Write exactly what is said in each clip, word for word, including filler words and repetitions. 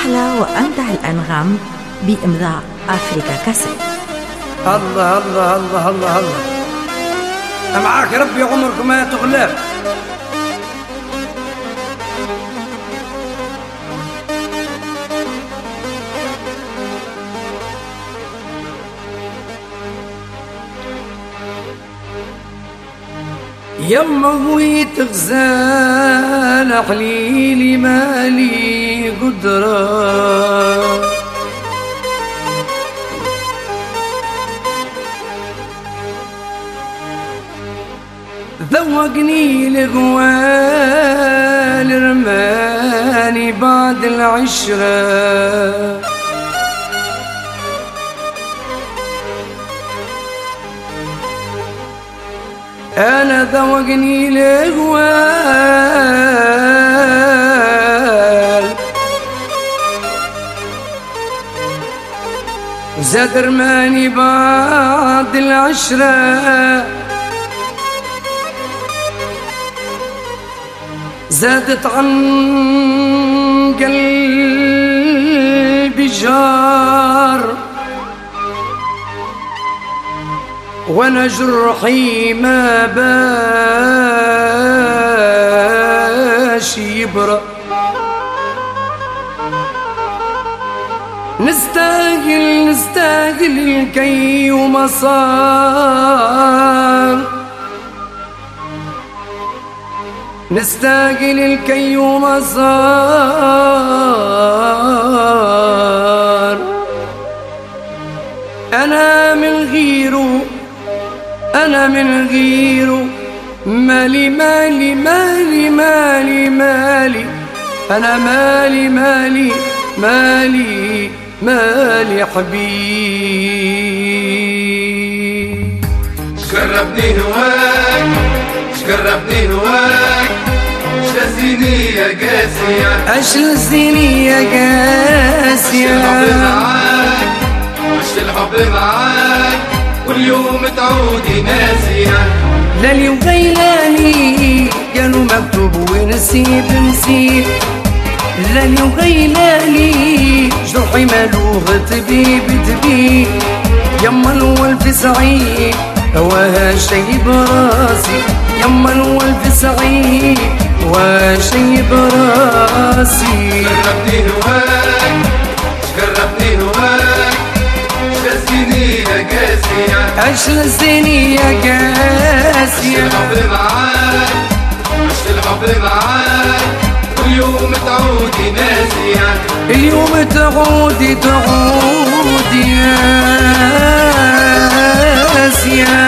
أحلى وأمتع الأنغام بإمضاء أفريكا كاسيت. الله الله الله الله الله معاك ربي عمرك ما تغلب. يما غويت غزال حليلي مالي قدرة ذوقني الغوال رماني بعد العشرة أنا ذوقني الغوال زاد رماني بعد العشرة زادت عن قلبي جار وانا جرحي ما باش يبرأ نستاهل نستاهل الكي وما صار نستاهل الكي وما صار أنا من غيره أنا من غيره مالي مالي مالي مالي مالي أنا مالي مالي مالي مالي حبيب. شقربني هواك شقربني هواك شلزيني يا قاسية أشلزيني يا قاسية عشت الحب معاك واليوم تعودي ناسية لالي وغيلالي قالوا مكتوب ونسيب نسيب لالي وغيلالي جرحي مالوغ طبيب طبيب يما الولف سعيد هواها شي براسي يما الولف سعيد هواها شي براسي. شقربني هواك شقربني هواك شلزيني يا قاسية أشلزيني يا قاسية عشت الحب معاك عشت الحب معاك واليوم تعودي ناسية اليوم تعودي تعودي يا قاسية.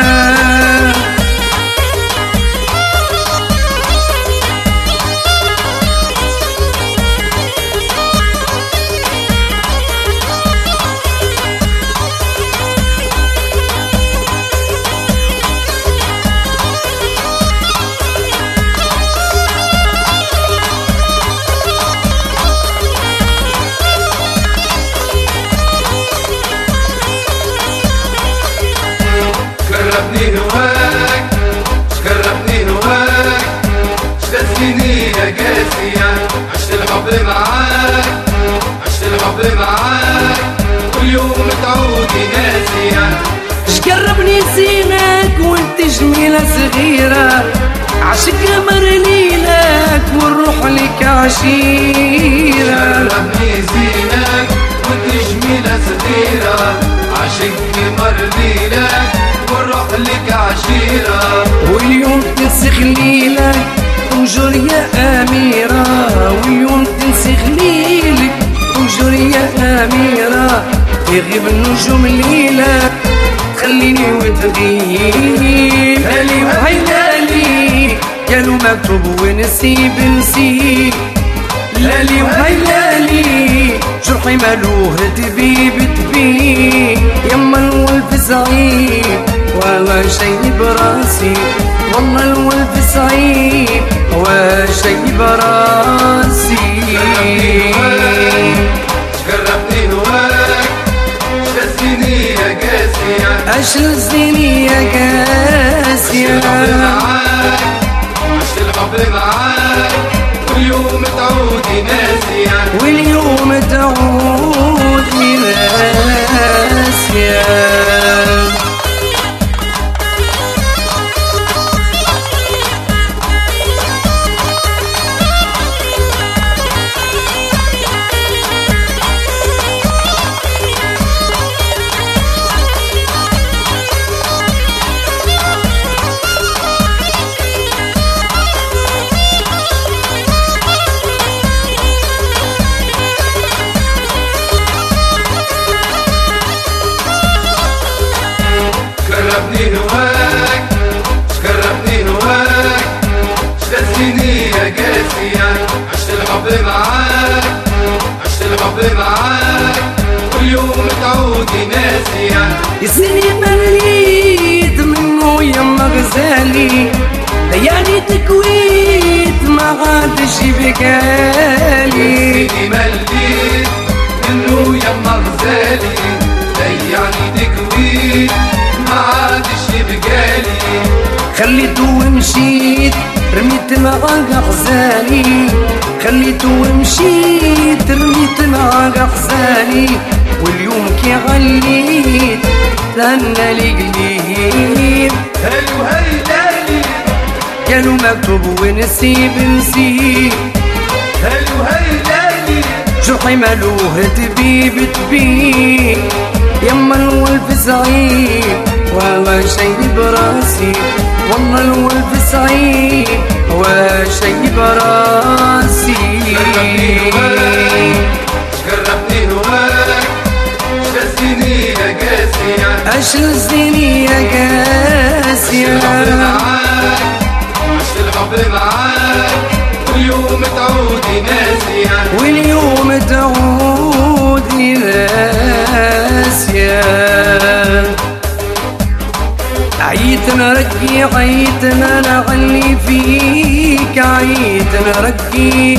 شقربني هواك شقربني هواك شلزيني يا قاسية عشت الحب معاك عشت الحب معاك واليوم تعودي ناسية شقربني زينك وانت جميلة صغيرة عشق قمر ليلك والروح لك عشيرة. شقربني زينك وانت جميلة صغيرة عشق قمر ليلك والروح لك عشيرة واليوم تنسخ ليلك وجر يا أميرة واليوم تنسخ ليلك وجر يا أميرة يغيب النجوم ليلك خليني وتغيب هالي وهيلالي قالوا مكتوب ونسيب نسيب لالي وهيلالي جرحي مالوه طبيب طبيب يما الولف سعيد والله شي براسي والله الولف سعيد وشي براسي. شقربني هواك شلزيني يا قاسية أشلزيني يا قاسية عشت الحب معاك واليوم تعودي ناسية واليوم تعودي يسني مليت منه يما غزالي ليالي تكويت ما عادش بقالي يسني مليت منه يما غزالي ليالي تكويت ما عادش بقالي خليته ومشيت رميت معاك احزاني خليته ومشيت رميت معاك احزاني واليوم كي غليت تهنى لي قليل هلو هيلالي كانوا مكتوب ونسيب نسيب هلو هيلالي جرحي مالوه تبيب تبيب يما الولف سعيد وما شي براسي والله الولف سعيد وشي براسي شقربني هواك شلزيني يا قاسية اشلزيني يا قاسية عشت الحب معاك واليوم تعودي ناسية واليوم تعودي ناسية عيت نرقي عيت انا نعلي فيك عيت نرقي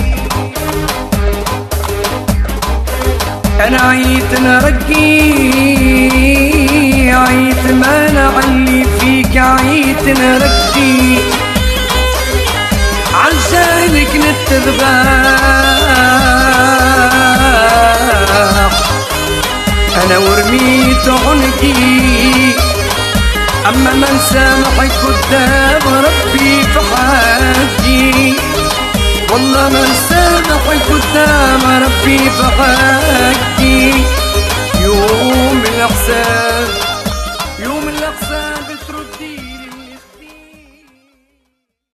انا عيت نرقي عيت ما نعلي فيك عيت نرقي عشانك نتذبح انا ورميت عنقي اما من سامحك قدام